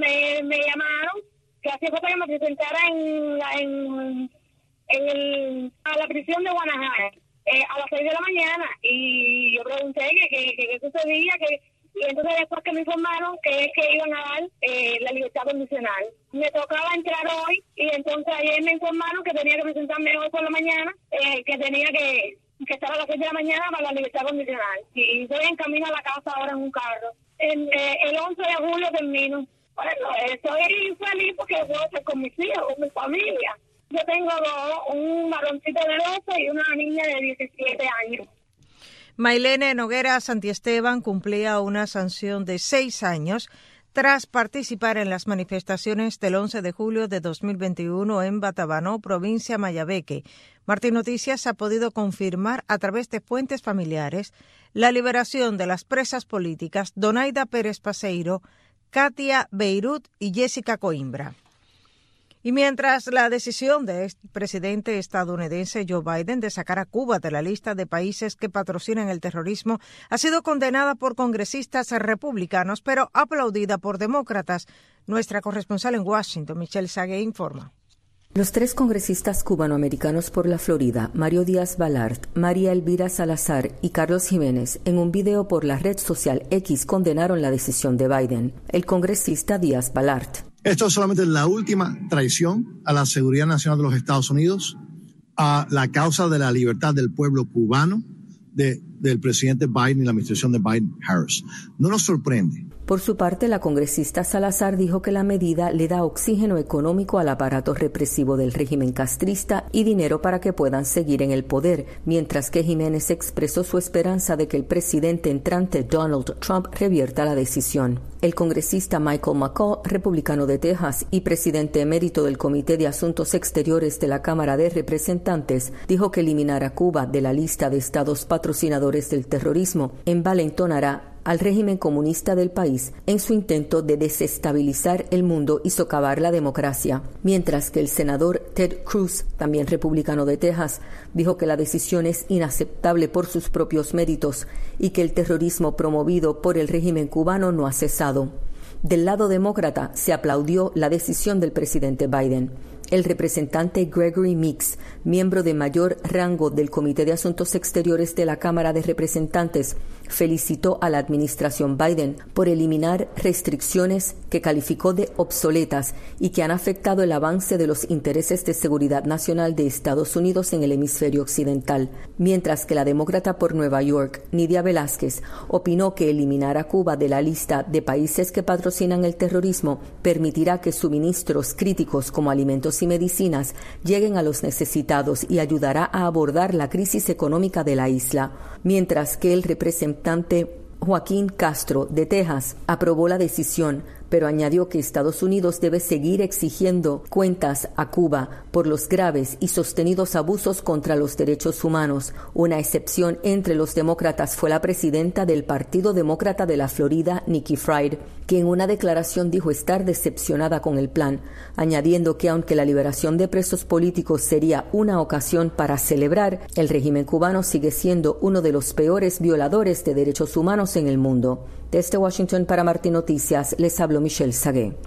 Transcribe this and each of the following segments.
me llamaron, que hacía falta que me presentara a la prisión de Guanajuato a las 6 de la mañana, y yo pregunté qué sucedía, y entonces después que me informaron que iban a dar la libertad condicional. Me tocaba entrar hoy, y entonces ayer me informaron que tenía que presentarme hoy por la mañana, que tenía que estar a las 6 de la mañana para la libertad condicional. Y estoy en camino a la casa ahora en un carro. El 11 de julio termino. Bueno, estoy feliz porque voy a estar con mis hijos, con mi familia. Yo tengo un varoncito de 12 y una niña de 17 años. Maylene Noguera Santiesteban cumplía una sanción de 6 años tras participar en las manifestaciones del 11 de julio de 2021 en Batabanó, provincia Mayabeque. Martín Noticias ha podido confirmar a través de fuentes familiares la liberación de las presas políticas Donaida Pérez Paseiro, Katia Beirut y Jessica Coimbra. Y mientras la decisión del presidente estadounidense Joe Biden de sacar a Cuba de la lista de países que patrocinan el terrorismo ha sido condenada por congresistas republicanos, pero aplaudida por demócratas, nuestra corresponsal en Washington, Michelle Sague, informa. Los 3 congresistas cubanoamericanos por la Florida, Mario Díaz-Balart, María Elvira Salazar y Carlos Jiménez, en un video por la red social X condenaron la decisión de Biden. El congresista Díaz-Balart: esto es solamente la última traición a la seguridad nacional de los Estados Unidos, a la causa de la libertad del pueblo cubano, del presidente Biden y la administración de Biden-Harris. No nos sorprende. Por su parte, la congresista Salazar dijo que la medida le da oxígeno económico al aparato represivo del régimen castrista y dinero para que puedan seguir en el poder, mientras que Jiménez expresó su esperanza de que el presidente entrante Donald Trump revierta la decisión. El congresista Michael McCaul, republicano de Texas y presidente emérito del Comité de Asuntos Exteriores de la Cámara de Representantes, dijo que eliminar a Cuba de la lista de estados patrocinadores del terrorismo envalentonará al régimen comunista del país en su intento de desestabilizar el mundo y socavar la democracia, mientras que el senador Ted Cruz, también republicano de Texas, dijo que la decisión es inaceptable por sus propios méritos y que el terrorismo promovido por el régimen cubano no ha cesado. Del lado demócrata se aplaudió la decisión del presidente Biden. El representante Gregory Meeks, miembro de mayor rango del Comité de Asuntos Exteriores de la Cámara de Representantes, felicitó a la administración Biden por eliminar restricciones que calificó de obsoletas y que han afectado el avance de los intereses de seguridad nacional de Estados Unidos en el hemisferio occidental, mientras que la demócrata por Nueva York, Nydia Velázquez, opinó que eliminar a Cuba de la lista de países que patrocinan el terrorismo permitirá que suministros críticos como alimentos y medicinas lleguen a los necesitados y ayudará a abordar la crisis económica de la isla, mientras que el representante Joaquín Castro, de Texas, aprobó la decisión, pero añadió que Estados Unidos debe seguir exigiendo cuentas a Cuba por los graves y sostenidos abusos contra los derechos humanos. Una excepción entre los demócratas fue la presidenta del Partido Demócrata de la Florida, Nikki Fried, que en una declaración dijo estar decepcionada con el plan, añadiendo que aunque la liberación de presos políticos sería una ocasión para celebrar, el régimen cubano sigue siendo uno de los peores violadores de derechos humanos en el mundo. Desde Washington para Martín Noticias, les habló Michelle Sagué.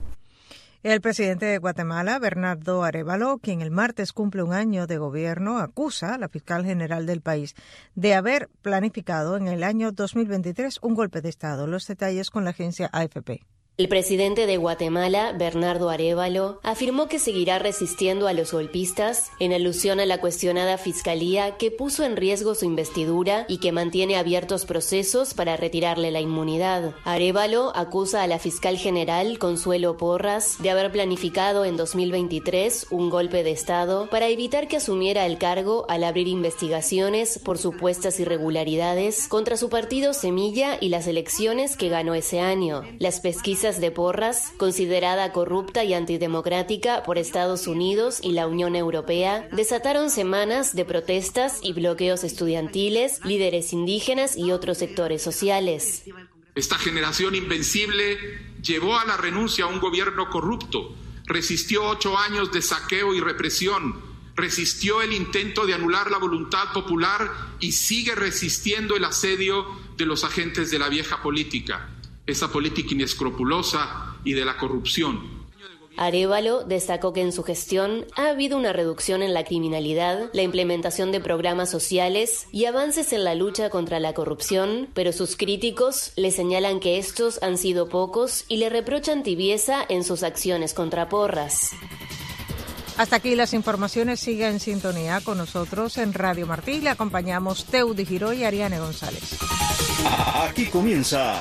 El presidente de Guatemala, Bernardo Arévalo, quien el martes cumple un año de gobierno, acusa a la fiscal general del país de haber planificado en el año 2023 un golpe de Estado. Los detalles con la agencia AFP. El presidente de Guatemala, Bernardo Arévalo, afirmó que seguirá resistiendo a los golpistas en alusión a la cuestionada fiscalía que puso en riesgo su investidura y que mantiene abiertos procesos para retirarle la inmunidad. Arévalo acusa a la fiscal general, Consuelo Porras, de haber planificado en 2023 un golpe de Estado para evitar que asumiera el cargo al abrir investigaciones por supuestas irregularidades contra su partido Semilla y las elecciones que ganó ese año. Las pesquisas de Porras, considerada corrupta y antidemocrática por Estados Unidos y la Unión Europea, desataron semanas de protestas y bloqueos estudiantiles, líderes indígenas y otros sectores sociales. Esta generación invencible llevó a la renuncia a un gobierno corrupto, resistió 8 años de saqueo y represión, resistió el intento de anular la voluntad popular y sigue resistiendo el asedio de los agentes de la vieja política. Esa política inescrupulosa y de la corrupción. Arévalo destacó que en su gestión ha habido una reducción en la criminalidad, la implementación de programas sociales y avances en la lucha contra la corrupción, pero sus críticos le señalan que estos han sido pocos y le reprochan tibieza en sus acciones contra Porras. Hasta aquí las informaciones. Siga en sintonía con nosotros en Radio Martí. Le acompañamos Teudi Giró y Ariane González. Aquí comienza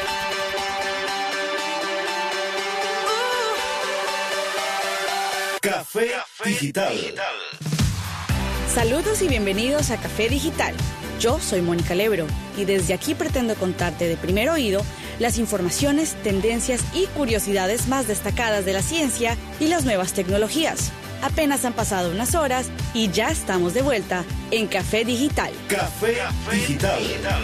Café Digital. Saludos y bienvenidos a Café Digital. Yo soy Mónica Lebro y desde aquí pretendo contarte de primer oído las informaciones, tendencias y curiosidades más destacadas de la ciencia y las nuevas tecnologías. Apenas han pasado unas horas y ya estamos de vuelta en Café Digital. Café Digital.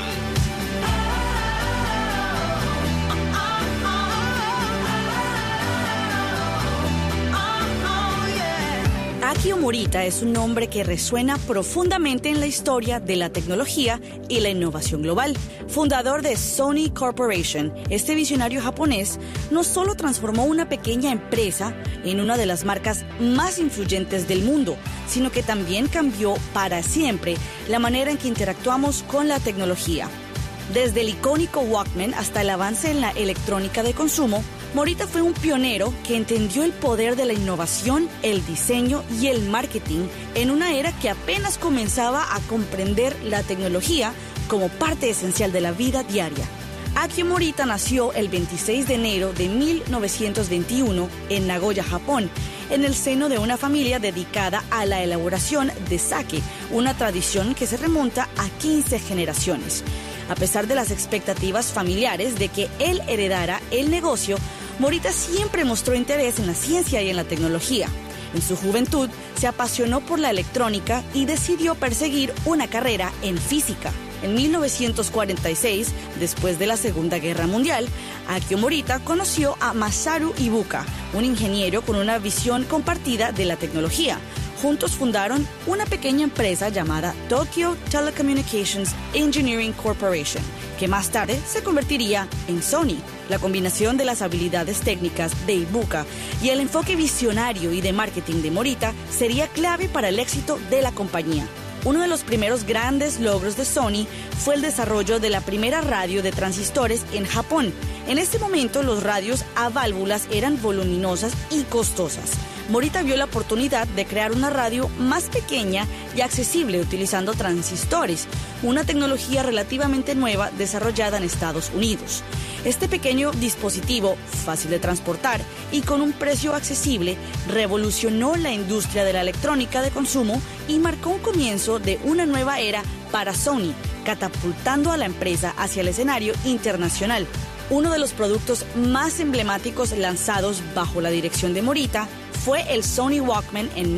Akio Morita es un nombre que resuena profundamente en la historia de la tecnología y la innovación global. Fundador de Sony Corporation, este visionario japonés no solo transformó una pequeña empresa en una de las marcas más influyentes del mundo, sino que también cambió para siempre la manera en que interactuamos con la tecnología. Desde el icónico Walkman hasta el avance en la electrónica de consumo, Morita fue un pionero que entendió el poder de la innovación, el diseño y el marketing en una era que apenas comenzaba a comprender la tecnología como parte esencial de la vida diaria. Akio Morita nació el 26 de enero de 1921 en Nagoya, Japón, en el seno de una familia dedicada a la elaboración de sake, una tradición que se remonta a 15 generaciones. A pesar de las expectativas familiares de que él heredara el negocio, Morita siempre mostró interés en la ciencia y en la tecnología. En su juventud se apasionó por la electrónica y decidió perseguir una carrera en física. En 1946, después de la Segunda Guerra Mundial, Akio Morita conoció a Masaru Ibuka, un ingeniero con una visión compartida de la tecnología. Juntos fundaron una pequeña empresa llamada Tokyo Telecommunications Engineering Corporation, que más tarde se convertiría en Sony. La combinación de las habilidades técnicas de Ibuka y el enfoque visionario y de marketing de Morita sería clave para el éxito de la compañía. Uno de los primeros grandes logros de Sony fue el desarrollo de la primera radio de transistores en Japón. En ese momento, los radios a válvulas eran voluminosas y costosas. Morita vio la oportunidad de crear una radio más pequeña y accesible utilizando transistores, una tecnología relativamente nueva desarrollada en Estados Unidos. Este pequeño dispositivo, fácil de transportar y con un precio accesible, revolucionó la industria de la electrónica de consumo y marcó un comienzo de una nueva era para Sony, catapultando a la empresa hacia el escenario internacional. Uno de los productos más emblemáticos lanzados bajo la dirección de Morita fue el Sony Walkman en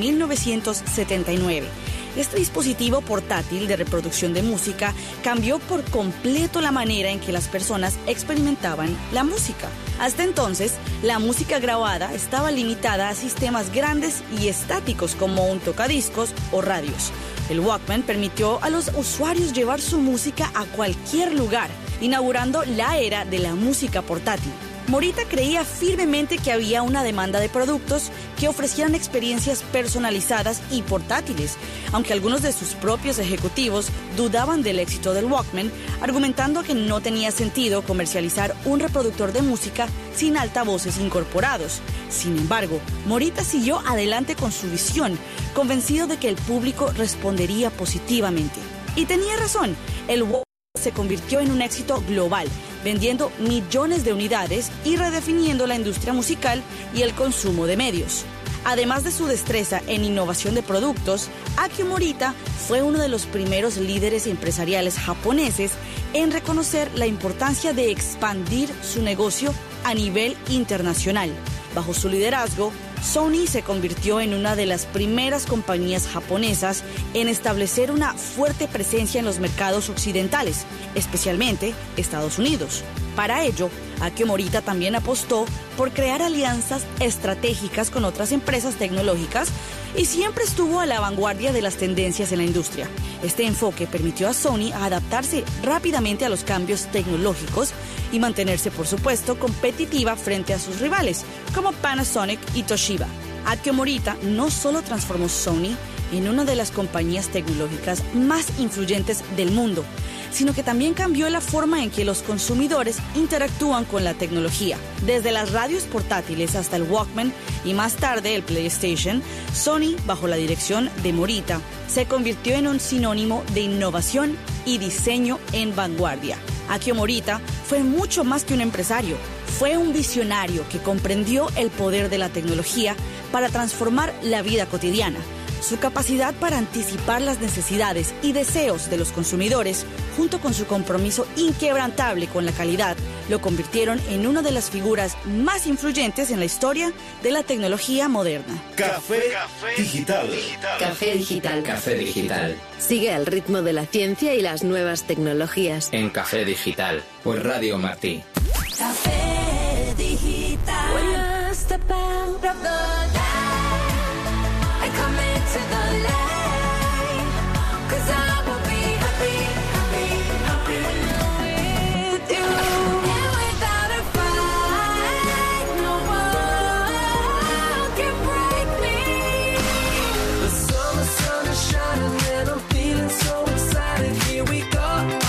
1979. Este dispositivo portátil de reproducción de música cambió por completo la manera en que las personas experimentaban la música. Hasta entonces, la música grabada estaba limitada a sistemas grandes y estáticos como un tocadiscos o radios. El Walkman permitió a los usuarios llevar su música a cualquier lugar, inaugurando la era de la música portátil. Morita creía firmemente que había una demanda de productos que ofrecieran experiencias personalizadas y portátiles, aunque algunos de sus propios ejecutivos dudaban del éxito del Walkman, argumentando que no tenía sentido comercializar un reproductor de música sin altavoces incorporados. Sin embargo, Morita siguió adelante con su visión, convencido de que el público respondería positivamente. Y tenía razón, el Walkman se convirtió en un éxito global, vendiendo millones de unidades y redefiniendo la industria musical y el consumo de medios. Además de su destreza en innovación de productos, Akio Morita fue uno de los primeros líderes empresariales japoneses en reconocer la importancia de expandir su negocio a nivel internacional. Bajo su liderazgo, Sony se convirtió en una de las primeras compañías japonesas en establecer una fuerte presencia en los mercados occidentales, especialmente Estados Unidos. Para ello, Akio Morita también apostó por crear alianzas estratégicas con otras empresas tecnológicas y siempre estuvo a la vanguardia de las tendencias en la industria. Este enfoque permitió a Sony adaptarse rápidamente a los cambios tecnológicos y mantenerse, por supuesto, competitiva frente a sus rivales, como Panasonic y Toshiba. Akio Morita no solo transformó Sony en una de las compañías tecnológicas más influyentes del mundo, sino que también cambió la forma en que los consumidores interactúan con la tecnología. Desde las radios portátiles hasta el Walkman y más tarde el PlayStation, Sony, bajo la dirección de Morita, se convirtió en un sinónimo de innovación y diseño en vanguardia. Akio Morita fue mucho más que un empresario. Fue un visionario que comprendió el poder de la tecnología para transformar la vida cotidiana. Su capacidad para anticipar las necesidades y deseos de los consumidores, junto con su compromiso inquebrantable con la calidad, lo convirtieron en una de las figuras más influyentes en la historia de la tecnología moderna. Café Digital. Café Digital. Café Digital. Sigue al ritmo de la ciencia y las nuevas tecnologías. En Café Digital, por Radio Martí. Café Digital. When you step out of the line, I come into the light, 'cause I will be happy, happy, happy with you. And without a fight, no one can break me. The sun is shining and I'm feeling so excited. Here we go.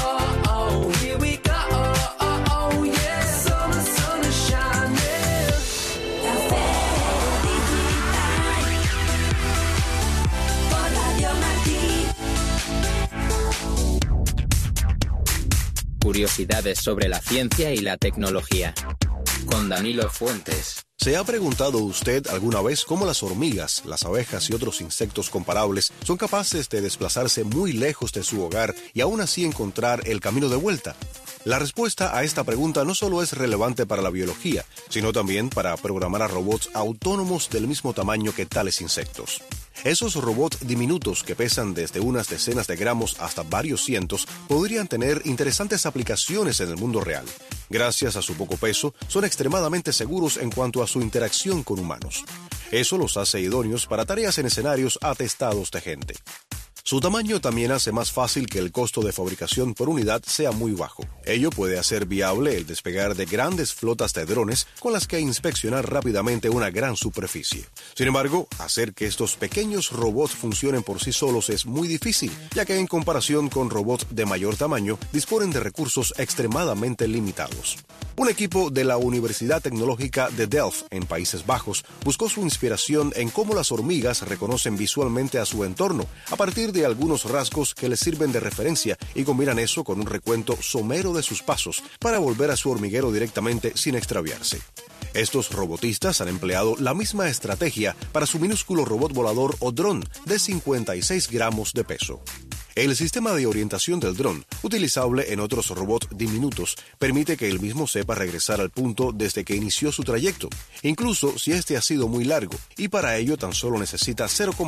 Curiosidades sobre la ciencia y la tecnología. Con Danilo Fuentes. ¿Se ha preguntado usted alguna vez cómo las hormigas, las abejas y otros insectos comparables son capaces de desplazarse muy lejos de su hogar y aún así encontrar el camino de vuelta? La respuesta a esta pregunta no solo es relevante para la biología, sino también para programar a robots autónomos del mismo tamaño que tales insectos. Esos robots diminutos que pesan desde unas decenas de gramos hasta varios cientos podrían tener interesantes aplicaciones en el mundo real. Gracias a su poco peso, son extremadamente seguros en cuanto a su interacción con humanos. Eso los hace idóneos para tareas en escenarios atestados de gente. Su tamaño también hace más fácil que el costo de fabricación por unidad sea muy bajo. Ello puede hacer viable el despegar de grandes flotas de drones con las que inspeccionar rápidamente una gran superficie. Sin embargo, hacer que estos pequeños robots funcionen por sí solos es muy difícil, ya que en comparación con robots de mayor tamaño, disponen de recursos extremadamente limitados. Un equipo de la Universidad Tecnológica de Delft, en Países Bajos, buscó su inspiración en cómo las hormigas reconocen visualmente a su entorno, a partir de algunos rasgos que les sirven de referencia y combinan eso con un recuento somero de sus pasos para volver a su hormiguero directamente sin extraviarse. Estos robotistas han empleado la misma estrategia para su minúsculo robot volador o dron de 56 gramos de peso. El sistema de orientación del dron, utilizable en otros robots diminutos, permite que el mismo sepa regresar al punto desde que inició su trayecto, incluso si este ha sido muy largo, y para ello tan solo necesita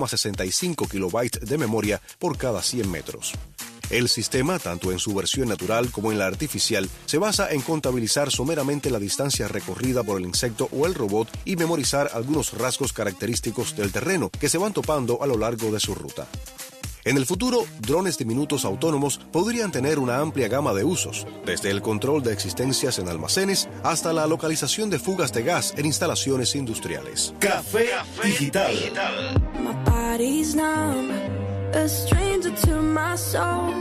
0,65 kilobytes de memoria por cada 100 metros. El sistema, tanto en su versión natural como en la artificial, se basa en contabilizar someramente la distancia recorrida por el insecto o el robot y memorizar algunos rasgos característicos del terreno que se van topando a lo largo de su ruta. En el futuro, drones diminutos autónomos podrían tener una amplia gama de usos, desde el control de existencias en almacenes hasta la localización de fugas de gas en instalaciones industriales. Café Digital. My body's numb, a stranger to my soul.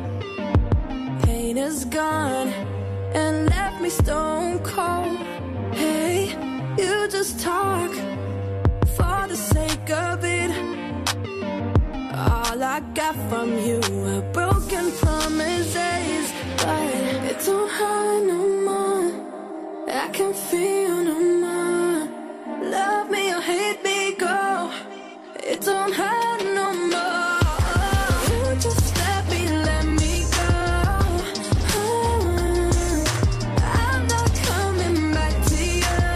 Pain is gone and left me stone cold. Hey, you just talk for the sake of it. All I got from you are broken promises, but it don't hurt no more. I can feel no more. Love me or hate me, go. It don't hurt no more. You just let me go. I'm not coming back to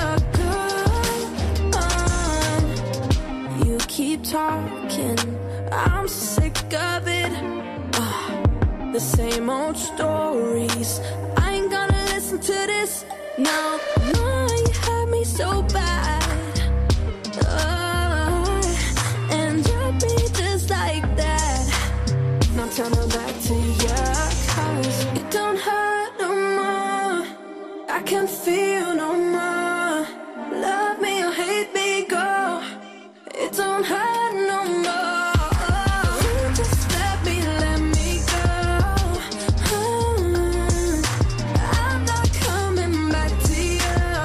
you. You keep talking, I'm sick of it. The same old stories. I ain't gonna listen to this. No, no, you had me so bad. And drop me just like that. Now turn her back to you, 'cause it don't hurt no more. don't hurt no more. Just let me go. I'm not coming back to you.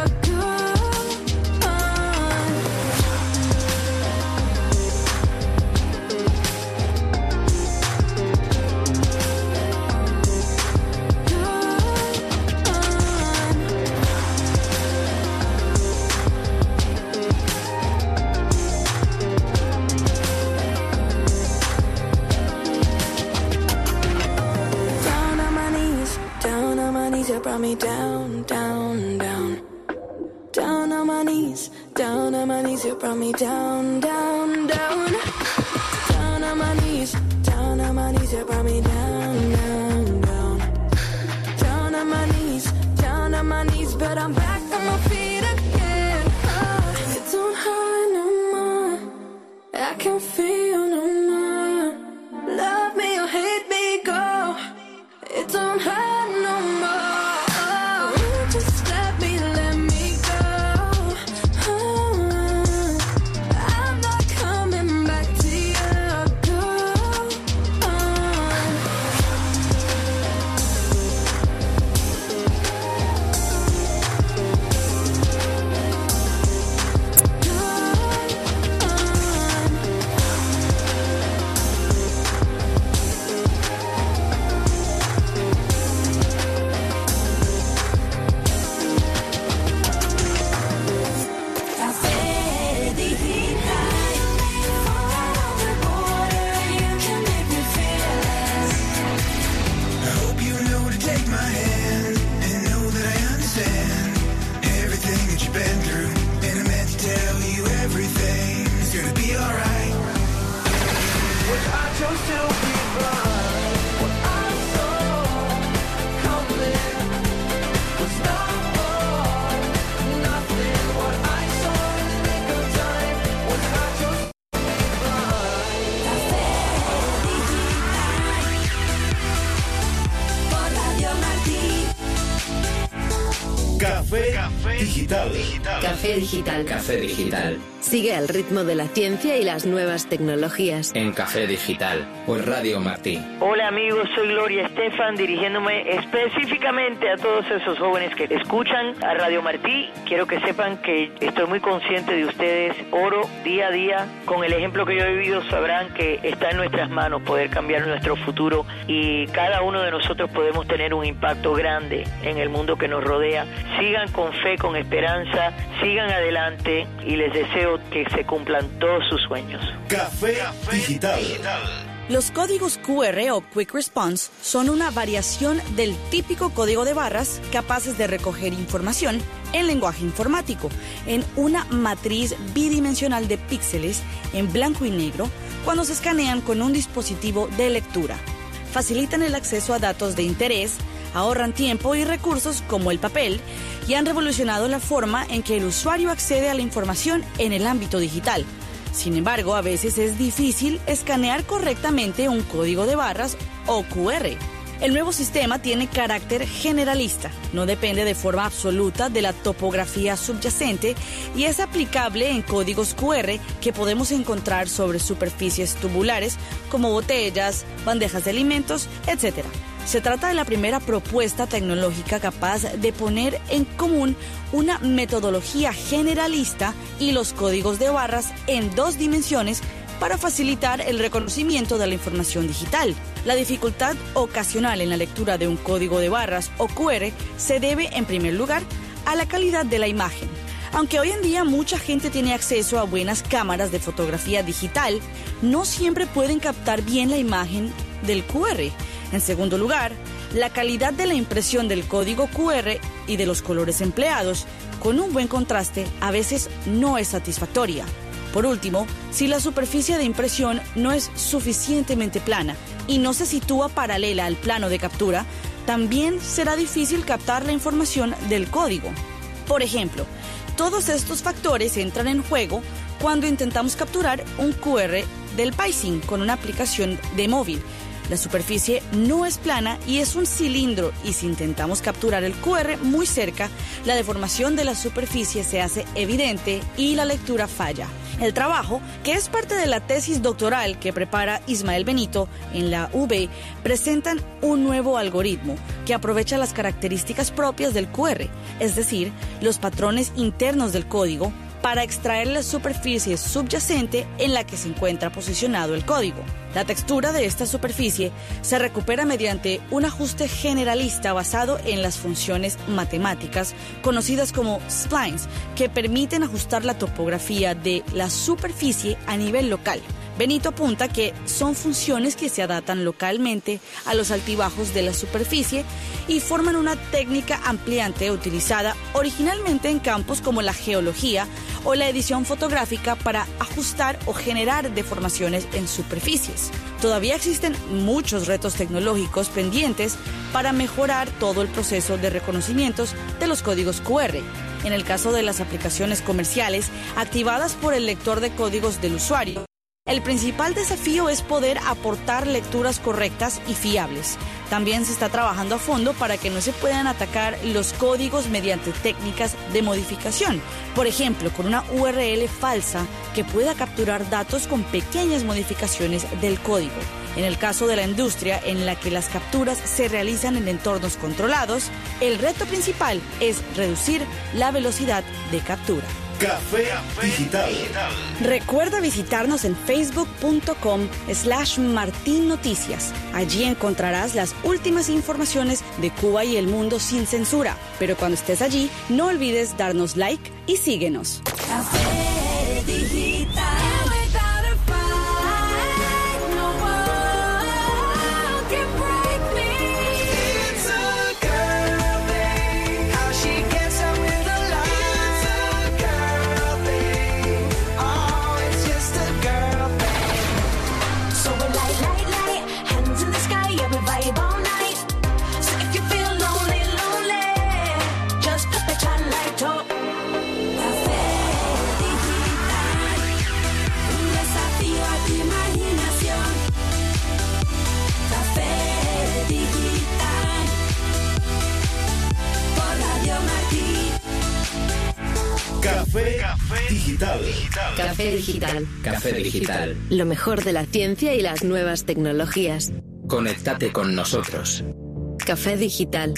You brought me down, down, down. Down on my knees, down on my knees. You brought me down, down, down. Down on my knees, down on my knees. You brought me down, down, down. Down on my knees, down on my knees. But I'm back on my feet again. It don't hurt no more. I can feel no more. Love me or hate me, go. It don't hurt no more. Just let me go. I'm not coming back to you. Digital. Café Digital. Café Digital. Sigue al ritmo de la ciencia y las nuevas tecnologías. En Café Digital, por Radio Martí. Hola amigos, soy Gloria Estefan, dirigiéndome específicamente a todos esos jóvenes que escuchan a Radio Martí. Quiero que sepan que estoy muy consciente de ustedes. Oro día a día. Con el ejemplo que yo he vivido sabrán que está en nuestras manos poder cambiar nuestro futuro y cada uno de nosotros podemos tener un impacto grande en el mundo que nos rodea. Sigan con fe, con esperanza, sigan adelante y les deseo que se cumplan todos sus sueños. Café Digital. Los códigos QR o Quick Response son una variación del típico código de barras capaces de recoger información en lenguaje informático en una matriz bidimensional de píxeles en blanco y negro cuando se escanean con un dispositivo de lectura. Facilitan el acceso a datos de interés, ahorran tiempo y recursos como el papel y han revolucionado la forma en que el usuario accede a la información en el ámbito digital. Sin embargo, a veces es difícil escanear correctamente un código de barras o QR. El nuevo sistema tiene carácter generalista, no depende de forma absoluta de la topografía subyacente y es aplicable en códigos QR que podemos encontrar sobre superficies tubulares como botellas, bandejas de alimentos, etc. Se trata de la primera propuesta tecnológica capaz de poner en común una metodología generalista y los códigos de barras en 2 dimensiones para facilitar el reconocimiento de la información digital. La dificultad ocasional en la lectura de un código de barras o QR se debe, en primer lugar, a la calidad de la imagen. Aunque hoy en día mucha gente tiene acceso a buenas cámaras de fotografía digital, no siempre pueden captar bien la imagen del QR. En segundo lugar, la calidad de la impresión del código QR y de los colores empleados, con un buen contraste, a veces no es satisfactoria. Por último, si la superficie de impresión no es suficientemente plana y no se sitúa paralela al plano de captura, también será difícil captar la información del código. Por ejemplo, todos estos factores entran en juego cuando intentamos capturar un QR del Paisin con una aplicación de móvil. La superficie no es plana y es un cilindro, y si intentamos capturar el QR muy cerca, la deformación de la superficie se hace evidente y la lectura falla. El trabajo, que es parte de la tesis doctoral que prepara Ismael Benito en la UB, presentan un nuevo algoritmo que aprovecha las características propias del QR, es decir, los patrones internos del código, para extraer la superficie subyacente en la que se encuentra posicionado el código. La textura de esta superficie se recupera mediante un ajuste generalista basado en las funciones matemáticas conocidas como splines, que permiten ajustar la topografía de la superficie a nivel local. Benito apunta que son funciones que se adaptan localmente a los altibajos de la superficie y forman una técnica ampliante utilizada originalmente en campos como la geología o la edición fotográfica para ajustar o generar deformaciones en superficies. Todavía existen muchos retos tecnológicos pendientes para mejorar todo el proceso de reconocimientos de los códigos QR. En el caso de las aplicaciones comerciales activadas por el lector de códigos del usuario, el principal desafío es poder aportar lecturas correctas y fiables. También se está trabajando a fondo para que no se puedan atacar los códigos mediante técnicas de modificación. Por ejemplo, con una URL falsa que pueda capturar datos con pequeñas modificaciones del código. En el caso de la industria en la que las capturas se realizan en entornos controlados, el reto principal es reducir la velocidad de captura. Café Digital. Recuerda visitarnos en facebook.com/martinnoticias. Allí encontrarás las últimas informaciones de Cuba y el mundo sin censura. Pero cuando estés allí, no olvides darnos like y síguenos. Café Digital. Café Digital. Café Digital. Café Digital. Lo mejor de la ciencia y las nuevas tecnologías. Conéctate con nosotros. Café Digital.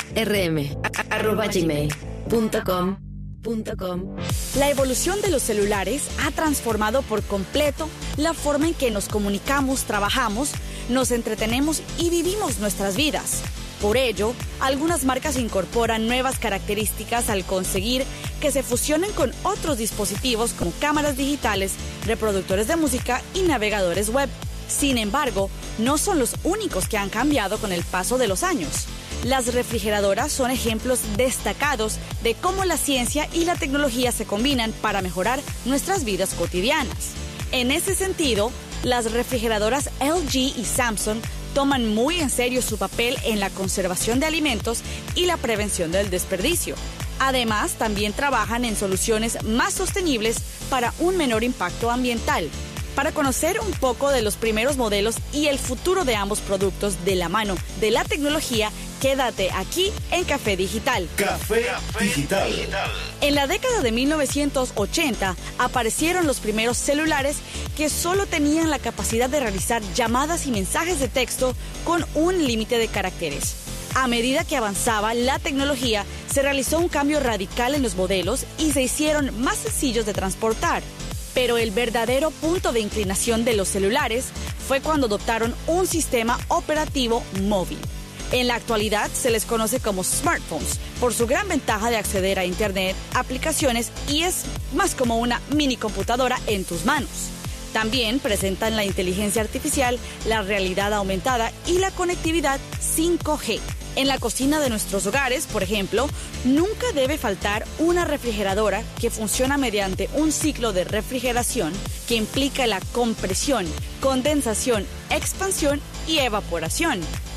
rm@gmail.com. La evolución de los celulares ha transformado por completo la forma en que nos comunicamos, trabajamos, nos entretenemos y vivimos nuestras vidas. Por ello, algunas marcas incorporan nuevas características al conseguir que se fusionen con otros dispositivos como cámaras digitales, reproductores de música y navegadores web. Sin embargo, no son los únicos que han cambiado con el paso de los años. Las refrigeradoras son ejemplos destacados de cómo la ciencia y la tecnología se combinan para mejorar nuestras vidas cotidianas. En ese sentido, las refrigeradoras LG y Samsung toman muy en serio su papel en la conservación de alimentos y la prevención del desperdicio. Además, también trabajan en soluciones más sostenibles para un menor impacto ambiental. Para conocer un poco de los primeros modelos y el futuro de ambos productos de la mano de la tecnología, quédate aquí en Café Digital. Café Digital. En la década de 1980 aparecieron los primeros celulares que solo tenían la capacidad de realizar llamadas y mensajes de texto con un límite de caracteres. A medida que avanzaba la tecnología, se realizó un cambio radical en los modelos y se hicieron más sencillos de transportar. Pero el verdadero punto de inclinación de los celulares fue cuando adoptaron un sistema operativo móvil. En la actualidad se les conoce como smartphones por su gran ventaja de acceder a Internet, aplicaciones y es más como una mini computadora en tus manos. También presentan la inteligencia artificial, la realidad aumentada y la conectividad 5G. En la cocina de nuestros hogares, por ejemplo, nunca debe faltar una refrigeradora que funciona mediante un ciclo de refrigeración que implica la compresión, condensación, expansión y evaporación.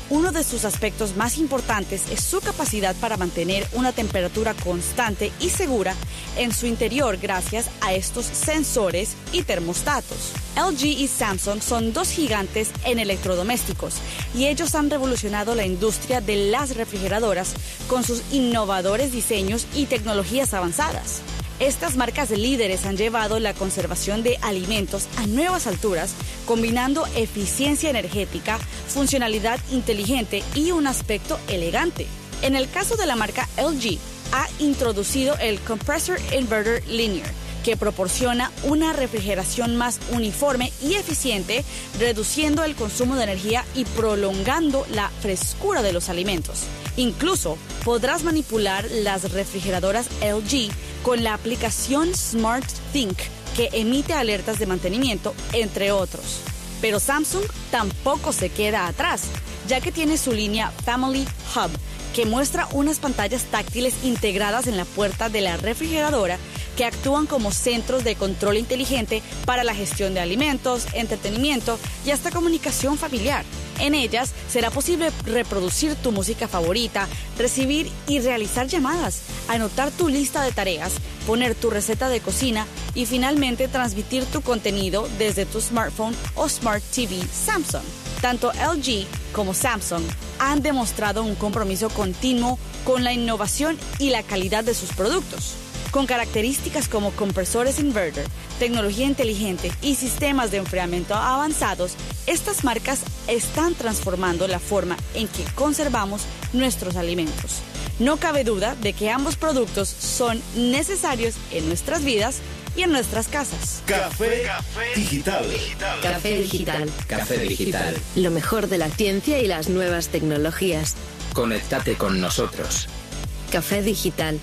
Uno de sus aspectos más importantes es su capacidad para mantener una temperatura constante y segura en su interior gracias a estos sensores y termostatos. LG y Samsung son dos gigantes en electrodomésticos y ellos han revolucionado la industria de las refrigeradoras con sus innovadores diseños y tecnologías avanzadas. Estas marcas líderes han llevado la conservación de alimentos a nuevas alturas, combinando eficiencia energética, funcionalidad inteligente y un aspecto elegante. En el caso de la marca LG, ha introducido el Compressor Inverter Linear, que proporciona una refrigeración más uniforme y eficiente, reduciendo el consumo de energía y prolongando la frescura de los alimentos. Incluso podrás manipular las refrigeradoras LG con la aplicación SmartThink, que emite alertas de mantenimiento, entre otros. Pero Samsung tampoco se queda atrás, ya que tiene su línea Family Hub, que muestra unas pantallas táctiles integradas en la puerta de la refrigeradora que actúan como centros de control inteligente para la gestión de alimentos, entretenimiento y hasta comunicación familiar. En ellas será posible reproducir tu música favorita, recibir y realizar llamadas, anotar tu lista de tareas, poner tu receta de cocina y finalmente transmitir tu contenido desde tu smartphone o Smart TV Samsung. Tanto LG como Samsung han demostrado un compromiso continuo con la innovación y la calidad de sus productos. Con características como compresores inverter, tecnología inteligente y sistemas de enfriamiento avanzados, estas marcas están transformando la forma en que conservamos nuestros alimentos. No cabe duda de que ambos productos son necesarios en nuestras vidas y en nuestras casas. Café Digital. Café Digital. Café Digital. Lo mejor de la ciencia y las nuevas tecnologías. Conéctate con nosotros. Café Digital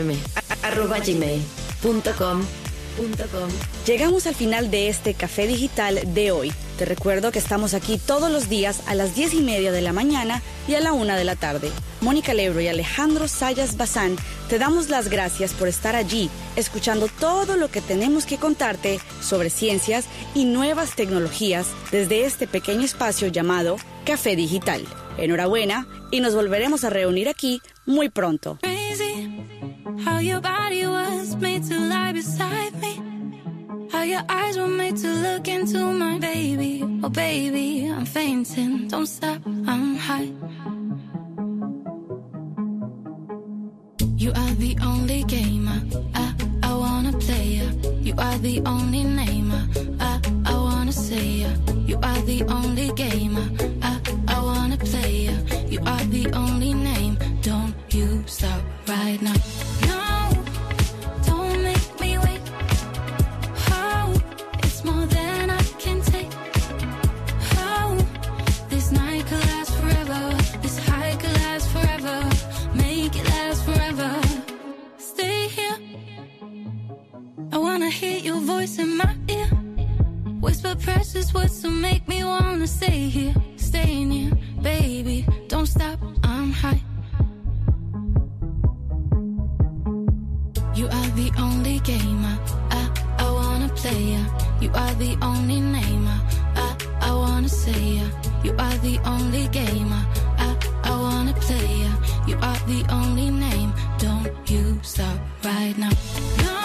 rm@gmail.com. Llegamos al final de este Café Digital de hoy. Te recuerdo que estamos aquí todos los días a las 10:30 de la mañana y a la 1 de la tarde. Mónica Lebro y Alejandro Sayas Bazán te damos las gracias por estar allí, escuchando todo lo que tenemos que contarte sobre ciencias y nuevas tecnologías desde este pequeño espacio llamado Café Digital. Enhorabuena y nos volveremos a reunir aquí muy pronto. How your body was made to lie beside me. How your eyes were made to look into my baby. Oh baby, I'm fainting. Don't stop, I'm high. You are the only gamer I wanna play ya. You are the only namer I wanna say ya. You are the only gamer I wanna play ya. You are the only name. Don't you stop right now. Hear your voice in my ear, whisper precious words to make me wanna stay here, stay near, baby, don't stop, I'm high. You are the only gamer I wanna play ya. You are the only namer I wanna say ya. You are the only gamer I wanna play ya. You are the only name. Don't you stop right now. No.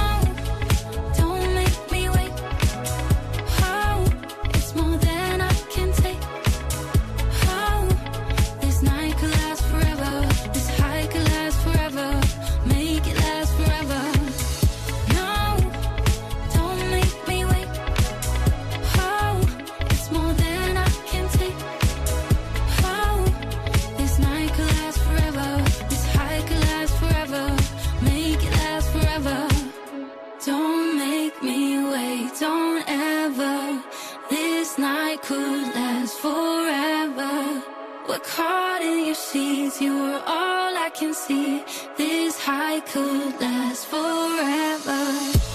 Could last forever. We're caught in your sheets. You were all I can see. This high could last forever.